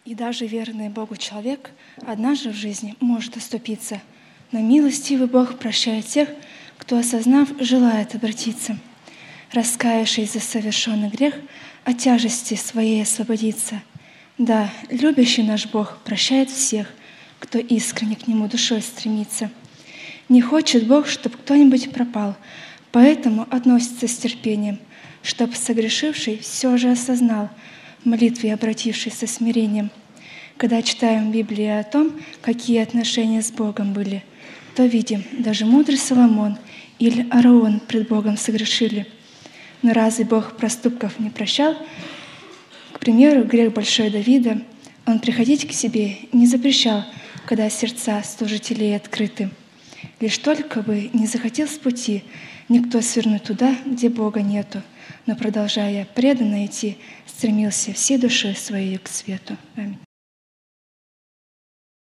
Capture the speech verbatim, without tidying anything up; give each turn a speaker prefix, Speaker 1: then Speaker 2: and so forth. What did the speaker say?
Speaker 1: И даже верный Богу человек однажды в жизни может оступиться, но милостивый Бог прощает тех, кто, осознав, желает обратиться. Раскаявшись за совершенный грех, от тяжести своей освободиться. Да, любящий наш Бог прощает всех, кто искренне к Нему душой стремится. Не хочет Бог, чтоб кто-нибудь пропал, поэтому относится с терпением, чтоб согрешивший все же осознал, в молитве обратившись со смирением. Когда читаем в Библии о том, какие отношения с Богом были, то видим, даже мудрый Соломон или Ааron пред Богом согрешили. Но разве Бог проступков не прощал? К примеру, грех большой Давида Он приходить к себе не запрещал, когда сердца служителей открыты. Лишь только бы не захотел с пути никто свернуть туда, где Бога нету, но, продолжая преданно идти, стремился всей душой своей к свету. Аминь.